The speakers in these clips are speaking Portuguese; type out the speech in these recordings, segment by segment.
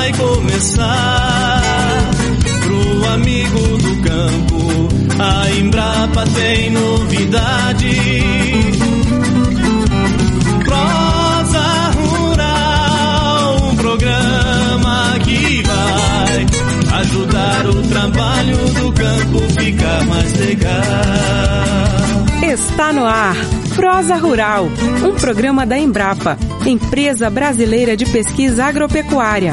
vai começar. Pro amigo do campo, a Embrapa tem novidade. Prosa Rural, um programa que vai ajudar o trabalho do campo ficar mais legal. Está no ar Prosa Rural, um programa da Embrapa, Empresa Brasileira de Pesquisa Agropecuária.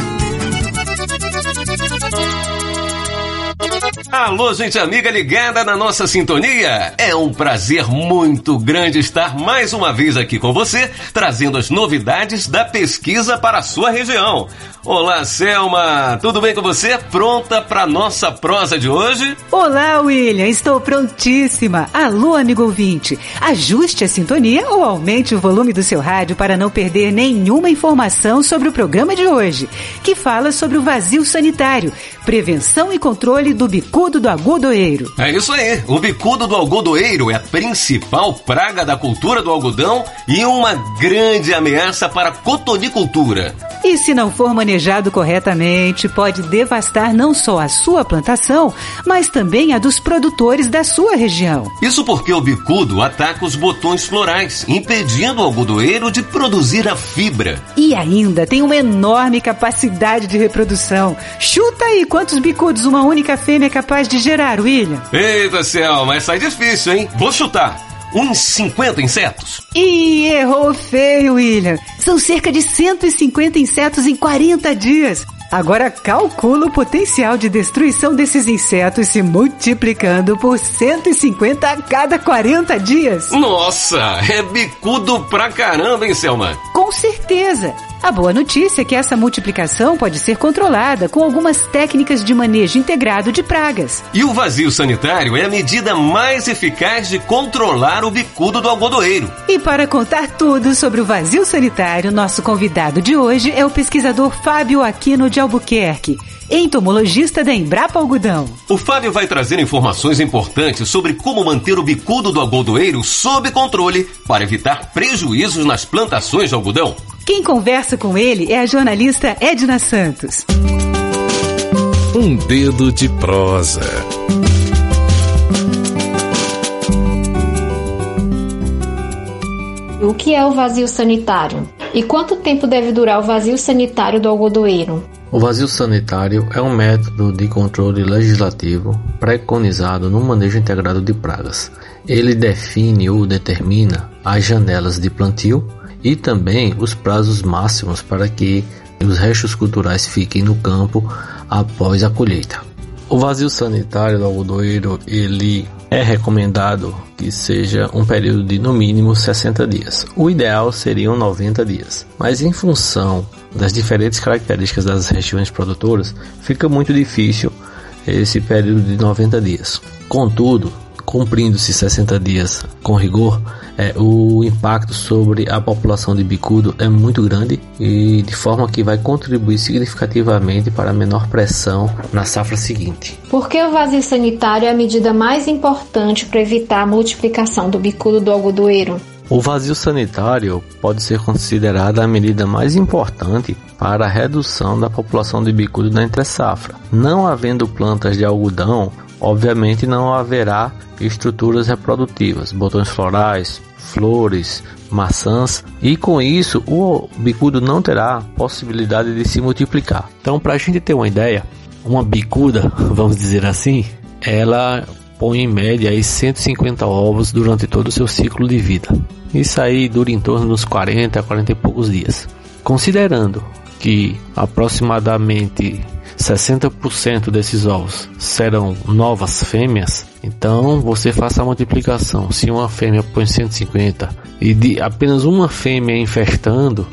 Alô, gente amiga ligada na nossa sintonia. É um prazer muito grande estar mais uma vez aqui com você, trazendo as novidades da pesquisa para a sua região. Olá, Selma, tudo bem com você? Pronta para nossa prosa de hoje? Olá, William, estou prontíssima. Alô, amigo ouvinte, ajuste a sintonia ou aumente o volume do seu rádio para não perder nenhuma informação sobre o programa de hoje, que fala sobre o vazio sanitário, prevenção e controle do bicudo do algodoeiro. É isso aí, o bicudo do algodoeiro é a principal praga da cultura do algodão e uma grande ameaça para a cotonicultura. E se não for manejado corretamente, pode devastar não só a sua plantação, mas também a dos produtores da sua região. Isso porque o bicudo ataca os botões florais, impedindo o algodoeiro de produzir a fibra. E ainda tem uma enorme capacidade de reprodução. Chuta aí quantos bicudos uma única fêmea é capaz de gerar, William. Eita, céu, mas sai difícil, hein? Vou chutar. Uns 50 insetos? Ih, errou feio, William. São cerca de 150 insetos em 40 dias. Agora calcula o potencial de destruição desses insetos se multiplicando por 150 a cada 40 dias. Nossa, é bicudo pra caramba, hein, Selma? Com certeza. A boa notícia é que essa multiplicação pode ser controlada com algumas técnicas de manejo integrado de pragas. E o vazio sanitário é a medida mais eficaz de controlar o bicudo do algodoeiro. E para contar tudo sobre o vazio sanitário, nosso convidado de hoje é o pesquisador Fábio Aquino de Albuquerque, entomologista da Embrapa Algodão. O Fábio vai trazer informações importantes sobre como manter o bicudo do algodoeiro sob controle para evitar prejuízos nas plantações de algodão. Quem conversa com ele é a jornalista Edna Santos. Um dedo de prosa. O que é o vazio sanitário? E quanto tempo deve durar o vazio sanitário do algodoeiro? O vazio sanitário é um método de controle legislativo preconizado no manejo integrado de pragas. Ele define ou determina as janelas de plantio e também os prazos máximos para que os restos culturais fiquem no campo após a colheita. O vazio sanitário do algodoeiro, ele é recomendado que seja um período de no mínimo 60 dias. O ideal seriam 90 dias, mas em função das diferentes características das regiões produtoras, fica muito difícil esse período de 90 dias. Contudo, cumprindo-se 60 dias com rigor, o impacto sobre a população de bicudo é muito grande e de forma que vai contribuir significativamente para a menor pressão na safra seguinte. Por que o vazio sanitário é a medida mais importante para evitar a multiplicação do bicudo do algodoeiro? O vazio sanitário pode ser considerado a medida mais importante para a redução da população de bicudo na entre-safra. Não havendo plantas de algodão, obviamente não haverá estruturas reprodutivas, botões florais, flores, maçãs, e com isso o bicudo não terá possibilidade de se multiplicar. Então, para a gente ter uma ideia, uma bicuda, vamos dizer assim, ela põe em média aí 150 ovos durante todo o seu ciclo de vida. Isso aí dura em torno dos 40 a 40 e poucos dias. Considerando que aproximadamente 60% desses ovos serão novas fêmeas, então você faça a multiplicação. Se uma fêmea põe 150 e de apenas uma fêmea infestando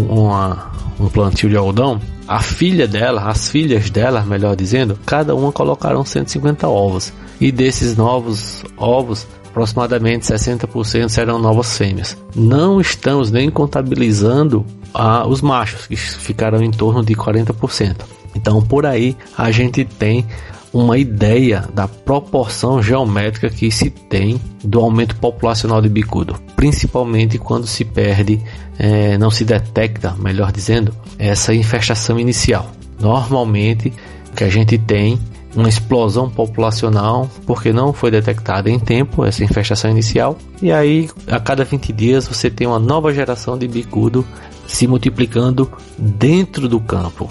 um plantio de algodão, as filhas dela, melhor dizendo, cada uma colocarão 150 ovos. E desses novos ovos, aproximadamente 60% serão novas fêmeas. Não estamos nem contabilizando os machos, que ficarão em torno de 40%. Então, por aí, a gente tem uma ideia da proporção geométrica que se tem do aumento populacional de bicudo, principalmente quando se perde, não se detecta, melhor dizendo, essa infestação inicial. Normalmente, que a gente tem uma explosão populacional porque não foi detectada em tempo essa infestação inicial, e aí a cada 20 dias você tem uma nova geração de bicudo se multiplicando dentro do campo.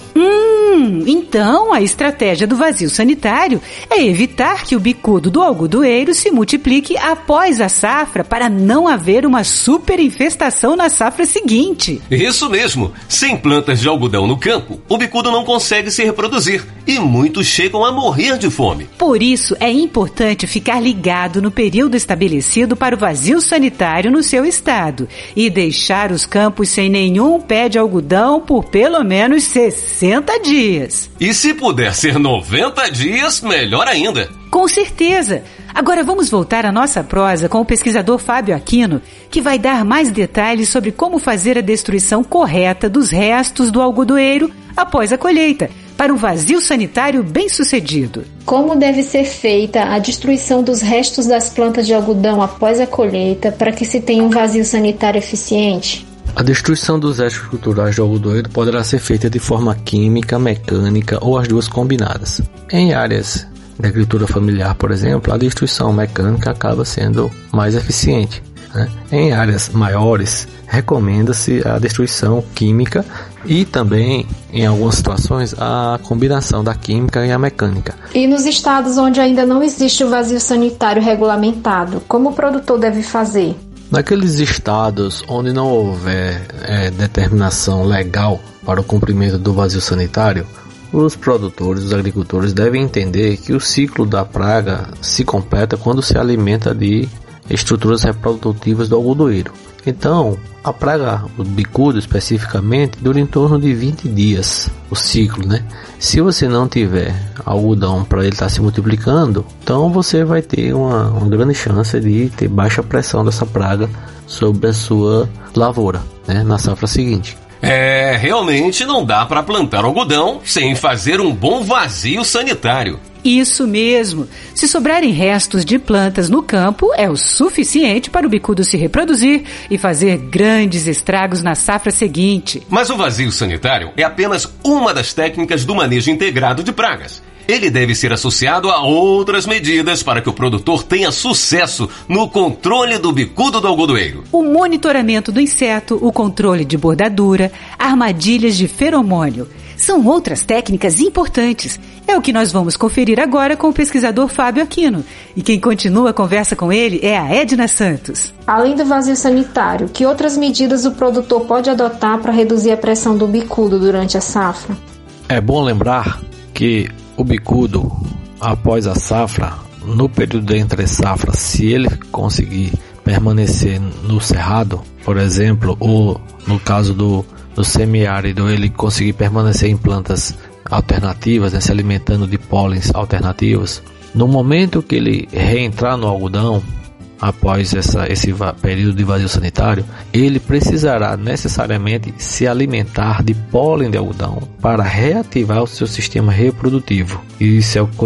Então a estratégia do vazio sanitário é evitar que o bicudo do algodoeiro se multiplique após a safra para não haver uma superinfestação na safra seguinte. Isso mesmo! Sem plantas de algodão no campo, o bicudo não consegue se reproduzir e muitos chegam a morrer de fome. Por isso é importante ficar ligado no período estabelecido para o vazio sanitário no seu estado e deixar os campos sem nenhum pé de algodão por pelo menos 60 dias. E se puder ser 90 dias, melhor ainda. Com certeza! Agora vamos voltar à nossa prosa com o pesquisador Fábio Aquino, que vai dar mais detalhes sobre como fazer a destruição correta dos restos do algodoeiro após a colheita, para um vazio sanitário bem-sucedido. Como deve ser feita a destruição dos restos das plantas de algodão após a colheita para que se tenha um vazio sanitário eficiente? A destruição dos restos culturais do algodoeiro poderá ser feita de forma química, mecânica ou as duas combinadas. Em áreas de agricultura familiar, por exemplo, a destruição mecânica acaba sendo mais eficiente, né? Em áreas maiores, recomenda-se a destruição química e também, em algumas situações, a combinação da química e a mecânica. E nos estados onde ainda não existe o vazio sanitário regulamentado, como o produtor deve fazer? Naqueles estados onde não houver determinação legal para o cumprimento do vazio sanitário, os produtores, os agricultores devem entender que o ciclo da praga se completa quando se alimenta de estruturas reprodutivas do algodoeiro. Então, a praga, o bicudo especificamente, dura em torno de 20 dias, o ciclo, né? Se você não tiver algodão para ele estar se multiplicando, então você vai ter uma grande chance de ter baixa pressão dessa praga sobre a sua lavoura, né? Na safra seguinte. Realmente não dá para plantar algodão sem fazer um bom vazio sanitário. Isso mesmo. Se sobrarem restos de plantas no campo, é o suficiente para o bicudo se reproduzir e fazer grandes estragos na safra seguinte. Mas o vazio sanitário é apenas uma das técnicas do manejo integrado de pragas. Ele deve ser associado a outras medidas para que o produtor tenha sucesso no controle do bicudo do algodoeiro. O monitoramento do inseto, o controle de bordadura, armadilhas de feromônio. São outras técnicas importantes. É o que nós vamos conferir agora com o pesquisador Fábio Aquino. E quem continua a conversa com ele é a Edna Santos. Além do vazio sanitário, que outras medidas o produtor pode adotar para reduzir a pressão do bicudo durante a safra? É bom lembrar que o bicudo, após a safra, no período de entre safra, se ele conseguir permanecer no cerrado, por exemplo, ou no caso do semiárido, ele conseguir permanecer em plantas alternativas, né, se alimentando de pólens alternativos, no momento que ele reentrar no algodão, após esse período de vazio sanitário, ele precisará necessariamente se alimentar de pólen de algodão para reativar o seu sistema reprodutivo. Isso é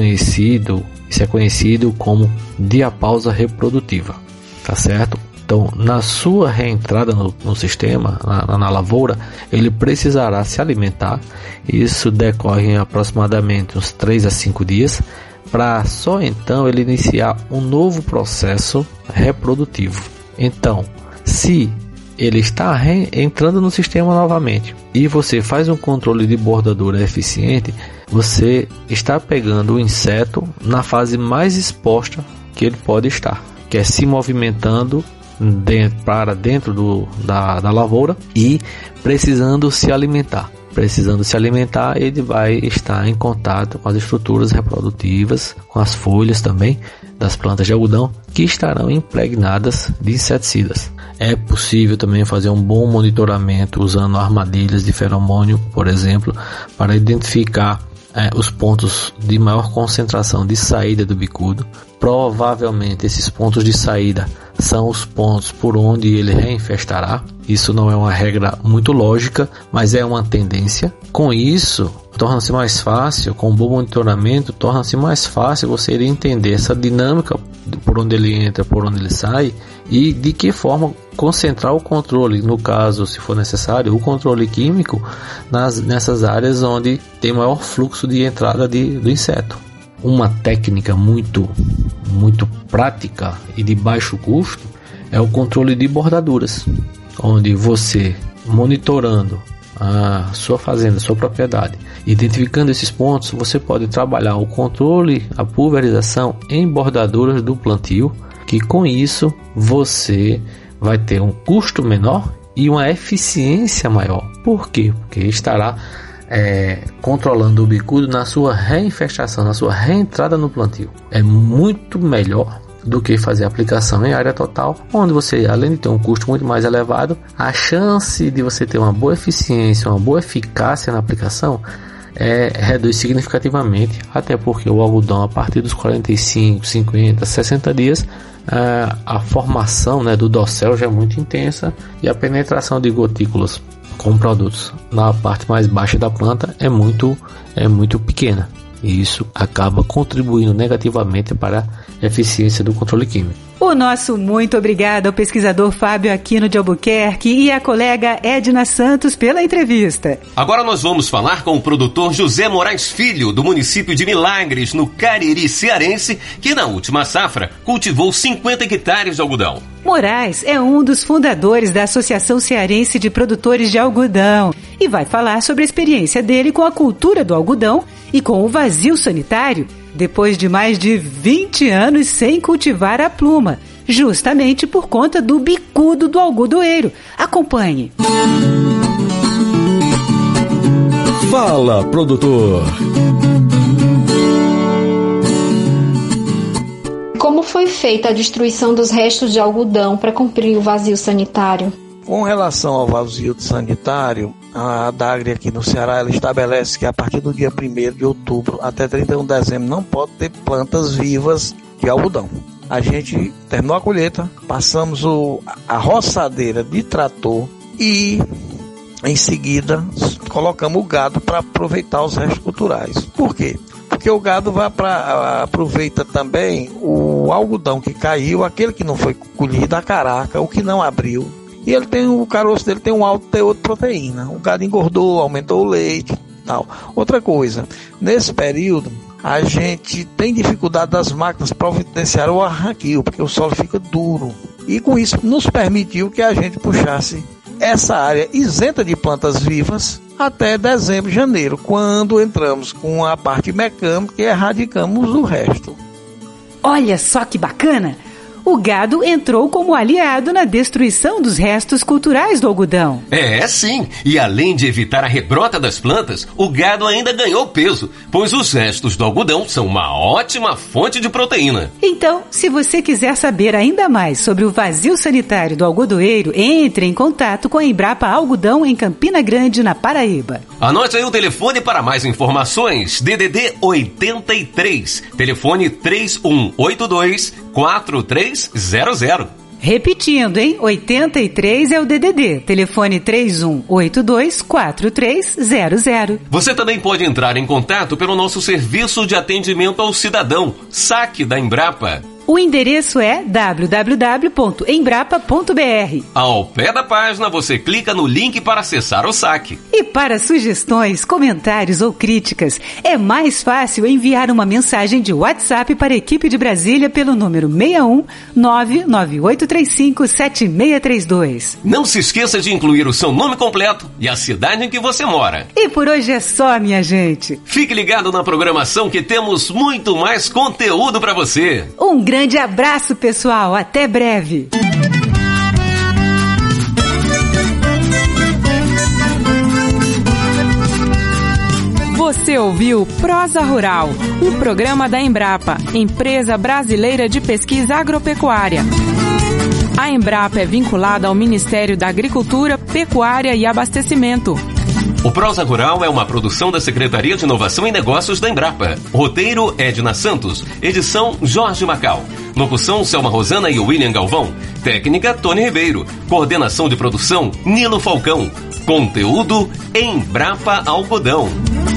conhecido como diapausa reprodutiva, tá certo? Então, na sua reentrada no sistema, na lavoura, ele precisará se alimentar. Isso decorre em aproximadamente uns 3 a 5 dias, para só então ele iniciar um novo processo reprodutivo. Então, se ele está entrando no sistema novamente e você faz um controle de bordadura eficiente, você está pegando o inseto na fase mais exposta que ele pode estar, que é se movimentando para dentro da lavoura e precisando se alimentar. Ele vai estar em contato com as estruturas reprodutivas, com as folhas também das plantas de algodão, que estarão impregnadas de inseticidas. É possível também fazer um bom monitoramento usando armadilhas de feromônio, por exemplo, para identificar os pontos de maior concentração de saída do bicudo. Provavelmente esses pontos de saída são os pontos por onde ele reinfestará. Isso não é uma regra muito lógica, mas é uma tendência. Com isso, torna-se mais fácil, com um bom monitoramento, torna-se mais fácil você entender essa dinâmica por onde ele entra, por onde ele sai, e de que forma concentrar o controle, no caso, se for necessário, o controle químico nessas áreas onde tem maior fluxo de entrada do inseto. Uma técnica muito prática e de baixo custo é o controle de bordaduras, onde você, monitorando a sua fazenda, a sua propriedade, identificando esses pontos, você pode trabalhar o controle, a pulverização em bordaduras do plantio, que com isso você vai ter um custo menor e uma eficiência maior. Por quê? Porque estará controlando o bicudo na sua reinfestação, na sua reentrada no plantio. É muito melhor do que fazer a aplicação em área total, onde você, além de ter um custo muito mais elevado, a chance de você ter uma boa eficiência, uma boa eficácia na aplicação reduz significativamente, até porque o algodão, a partir dos 45, 50, 60 dias, a formação, né, do dossel já é muito intensa e a penetração de gotículas com produtos na parte mais baixa da planta é muito pequena. E isso acaba contribuindo negativamente para a eficiência do controle químico. O nosso muito obrigado ao pesquisador Fábio Aquino de Albuquerque e à colega Edna Santos pela entrevista. Agora nós vamos falar com o produtor José Moraes Filho, do município de Milagres, no Cariri cearense, que na última safra cultivou 50 hectares de algodão. Moraes é um dos fundadores da Associação Cearense de Produtores de Algodão e vai falar sobre a experiência dele com a cultura do algodão e com o vazio sanitário, depois de mais de 20 anos sem cultivar a pluma, justamente por conta do bicudo do algodoeiro. Acompanhe. Fala, produtor! Como foi feita a destruição dos restos de algodão para cumprir o vazio sanitário? Com relação ao vazio sanitário, a DAGRE aqui no Ceará ela estabelece que a partir do dia 1º de outubro até 31 de dezembro não pode ter plantas vivas de algodão. A gente terminou a colheita, passamos a roçadeira de trator e em seguida colocamos o gado para aproveitar os restos culturais. Por quê? Porque o gado aproveita também o algodão que caiu, aquele que não foi colhido, a caraca, o que não abriu. E o caroço dele tem um alto teor de proteína. O gado engordou, aumentou o leite e tal. Outra coisa, nesse período, a gente tem dificuldade das máquinas para providenciar o arranquio, porque o solo fica duro. E com isso nos permitiu que a gente puxasse essa área isenta de plantas vivas até dezembro, janeiro, quando entramos com a parte mecânica e erradicamos o resto. Olha só que bacana! O gado entrou como aliado na destruição dos restos culturais do algodão. Sim. E além de evitar a rebrota das plantas, o gado ainda ganhou peso, pois os restos do algodão são uma ótima fonte de proteína. Então, se você quiser saber ainda mais sobre o vazio sanitário do algodoeiro, entre em contato com a Embrapa Algodão em Campina Grande, na Paraíba. Anote aí o telefone para mais informações: DDD 83, telefone 3182-4300. Repetindo, hein? 83 é o DDD, telefone 3182-4300. Você também pode entrar em contato pelo nosso serviço de atendimento ao cidadão, SAC da Embrapa. O endereço é www.embrapa.br. Ao pé da página, você clica no link para acessar o SAC. E para sugestões, comentários ou críticas, é mais fácil enviar uma mensagem de WhatsApp para a equipe de Brasília pelo número 61 998357632. Não se esqueça de incluir o seu nome completo e a cidade em que você mora. E por hoje é só, minha gente. Fique ligado na programação que temos muito mais conteúdo para você. Um grande abraço, pessoal. Até breve. Você ouviu Prosa Rural, um programa da Embrapa, Empresa Brasileira de Pesquisa Agropecuária. A Embrapa é vinculada ao Ministério da Agricultura, Pecuária e Abastecimento. O Prosa Rural é uma produção da Secretaria de Inovação e Negócios da Embrapa. Roteiro, Edna Santos. Edição, Jorge Macau. Locução, Selma Rosana e William Galvão. Técnica, Tony Ribeiro. Coordenação de produção, Nilo Falcão. Conteúdo, Embrapa Algodão.